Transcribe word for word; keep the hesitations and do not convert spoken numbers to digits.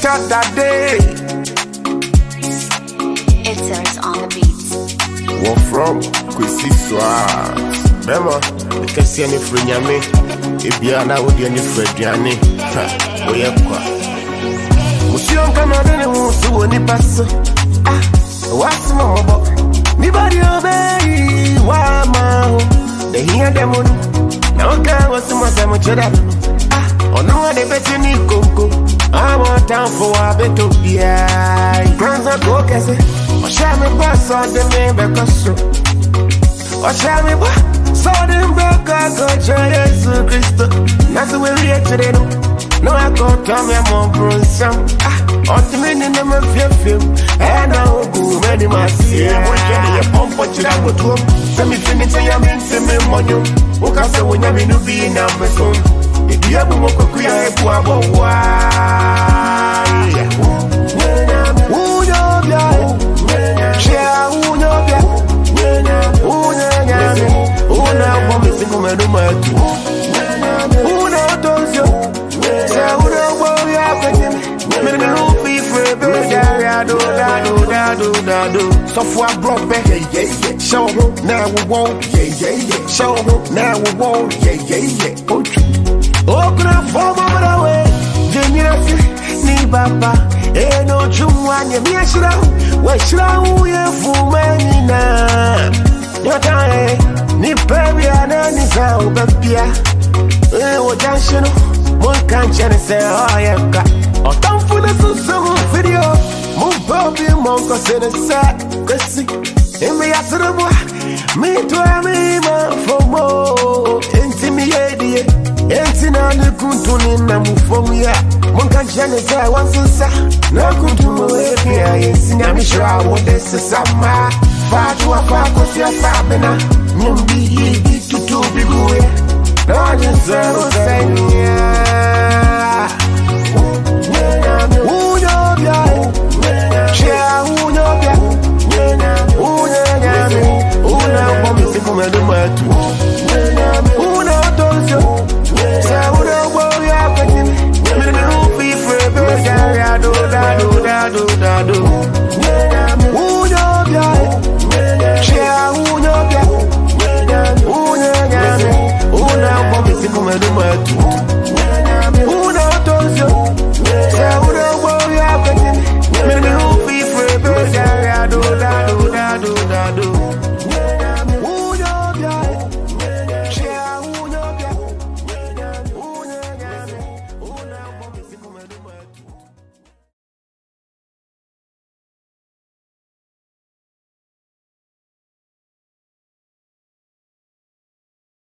start that day. It turns on the beats. What from Kwesi Swaz. Remember, you can see any free yame. If you are now with any free yane, oh yeah, kwa. Musion Canada, who won't pass. Ah, what's my book? Nobody obey. Why, man? They hear them on. Now, I was so much much of that. Ah, oh no, they bet you need cocoa. I want time for a bit of beer. Grants are go, guess it. Or shall me boss on the main because so. Or shall me boss? So them broke I go Jesus Christ. That's the way we are today. No, I can't tell me I'm on Brunson. Ah, on the minute I'm a film. And I'll go ready my see. I'm watching your pump, what you have to do. Let me finish your mean to me, money. Who can say when you're in the be in Amazon? If you have a walk, we are a poor why. Who know that? Share who know that? Who know that? Who know what we think of my two? Who know those you? Say who know what we are getting? Let me know if you're free, do that, do that, do that, do. So for a broke back, yeah, yeah, yeah. Show them now we won't, yeah, yeah, yeah. Show them now we won't, yeah, yeah, yeah. Oh, can I form over the way? Generosity, ni baba. Eh, no, Jumwan, you be a shroud. What shroud you for many now? Your time, ni baby, and any sound, baby. Eh, what junction? One can't say, oh, yeah, got. Oh, don't fool us with some video. Move Bobby, Monk, say the sack. Cause in me, I said, me to me, man, for more. Intimidate. Entina ne kuntuni na mufomia Monka jane say once sa na kuntumo efia yesinya mishra wode sesama Fatu afako sia sabena Nyumbi yi tutu biguye Na jinsero senya Unyobya Shea unyobya Unyanyami Una wami siku medumatu Una otosyo Say who know what we are getting? Me the roof be free, baby. Yeah, do that, do that, do that, do. Who know ya? Share who know ya? Who know ya? Who know what we think we do,